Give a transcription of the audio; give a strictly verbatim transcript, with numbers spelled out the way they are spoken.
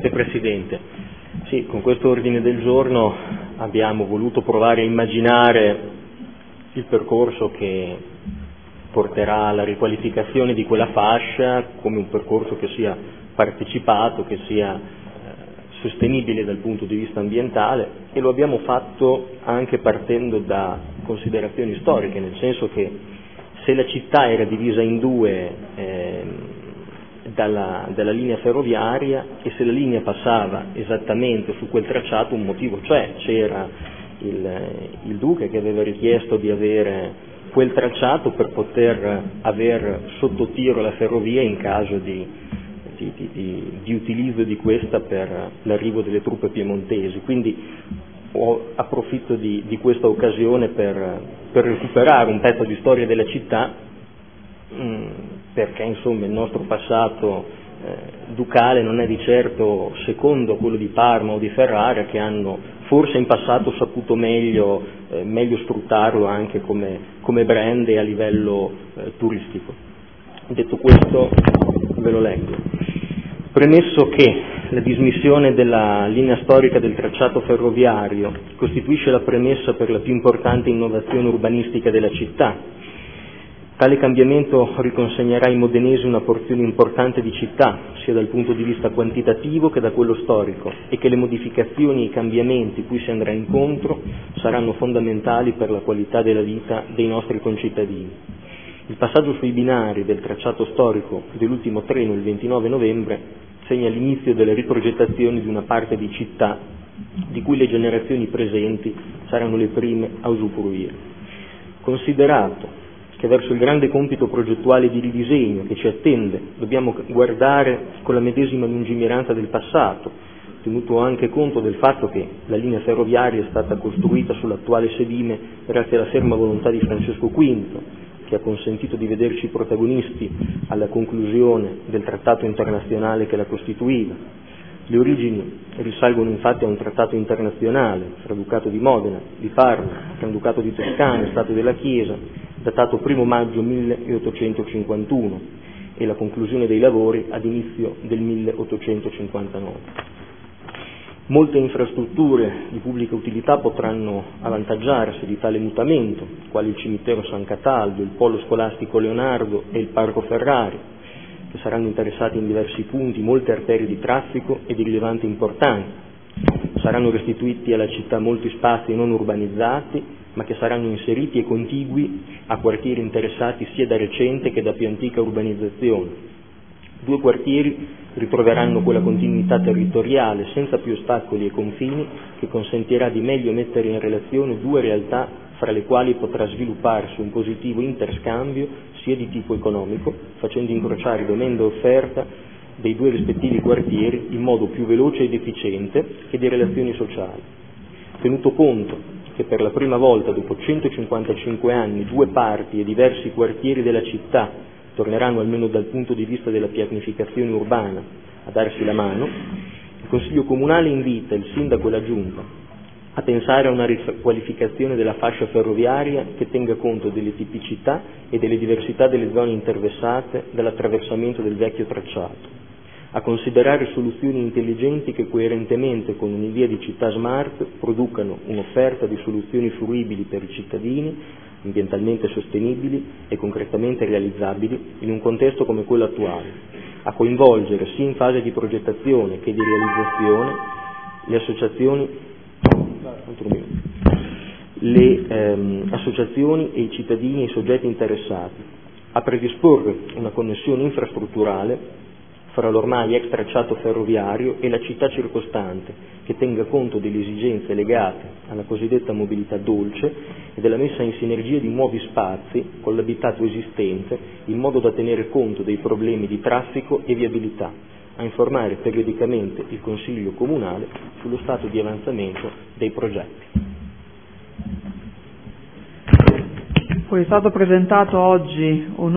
Presidente Presidente. Sì, con questo ordine del giorno abbiamo voluto provare a immaginare il percorso che porterà alla riqualificazione di quella fascia come un percorso che sia partecipato, che sia eh, sostenibile dal punto di vista ambientale, e lo abbiamo fatto anche partendo da considerazioni storiche, nel senso che se la città era divisa in due eh, dalla, dalla linea ferroviaria, e se la linea passava esattamente su quel tracciato, un motivo c'è, c'era il, il Duca che aveva richiesto di avere quel tracciato per poter aver sotto tiro la ferrovia in caso di, di, di, di, di utilizzo di questa per l'arrivo delle truppe piemontesi. Quindi ho, approfitto di, di questa occasione per, per recuperare un pezzo di storia della città, mh, perché insomma il nostro passato eh, ducale non è di certo secondo a quello di Parma o di Ferrara, che hanno forse in passato saputo meglio, eh, meglio sfruttarlo anche come, come brand e a livello eh, turistico. Detto questo, ve lo leggo. Premesso che la dismissione della linea storica del tracciato ferroviario costituisce la premessa per la più importante innovazione urbanistica della città, tale cambiamento riconsegnerà ai modenesi una porzione importante di città, sia dal punto di vista quantitativo che da quello storico, e che le modificazioni e i cambiamenti cui si andrà incontro saranno fondamentali per la qualità della vita dei nostri concittadini. Il passaggio sui binari del tracciato storico dell'ultimo treno il ventinove novembre segna l'inizio delle riprogettazioni di una parte di città di cui le generazioni presenti saranno le prime a usufruire. Considerato che verso il grande compito progettuale di ridisegno che ci attende dobbiamo guardare con la medesima lungimiranza del passato, tenuto anche conto del fatto che la linea ferroviaria è stata costruita sull'attuale sedime grazie alla ferma volontà di Francesco quinto, che ha consentito di vederci protagonisti alla conclusione del trattato internazionale che la costituiva. Le origini risalgono infatti a un trattato internazionale fra Ducato di Modena, di Parma, Granducato di Toscana, Stato della Chiesa, datato primo maggio milleottocentocinquantuno, e la conclusione dei lavori ad inizio del milleottocentocinquantanove. Molte infrastrutture di pubblica utilità potranno avvantaggiarsi di tale mutamento, quali il cimitero San Cataldo, il polo scolastico Leonardo e il parco Ferrari, che saranno interessati in diversi punti molte arterie di traffico e di rilevante importanza. Saranno restituiti alla città molti spazi non urbanizzati, ma che saranno inseriti e contigui a quartieri interessati sia da recente che da più antica urbanizzazione. Due quartieri ritroveranno quella continuità territoriale senza più ostacoli e confini che consentirà di meglio mettere in relazione due realtà fra le quali potrà svilupparsi un positivo interscambio sia di tipo economico, facendo incrociare domanda e offerta dei due rispettivi quartieri in modo più veloce ed efficiente, che di relazioni sociali. Tenuto conto che per la prima volta dopo centocinquantacinque anni due parti e diversi quartieri della città torneranno, almeno dal punto di vista della pianificazione urbana, a darsi la mano, il Consiglio Comunale invita il Sindaco e la Giunta a pensare a una riqualificazione della fascia ferroviaria che tenga conto delle tipicità e delle diversità delle zone interessate dall'attraversamento del vecchio tracciato, a considerare soluzioni intelligenti che coerentemente con un'idea di città smart producano un'offerta di soluzioni fruibili per i cittadini, ambientalmente sostenibili e concretamente realizzabili in un contesto come quello attuale, a coinvolgere sia in fase di progettazione che di realizzazione le associazioni, le ehm, associazioni e i cittadini e i soggetti interessati, a predisporre una connessione infrastrutturale fra l'ormai ex tracciato ferroviario e la città circostante, che tenga conto delle esigenze legate alla cosiddetta mobilità dolce e della messa in sinergia di nuovi spazi con l'abitato esistente, in modo da tenere conto dei problemi di traffico e viabilità, a informare periodicamente il Consiglio Comunale sullo stato di avanzamento dei progetti. Poi è stato presentato oggi un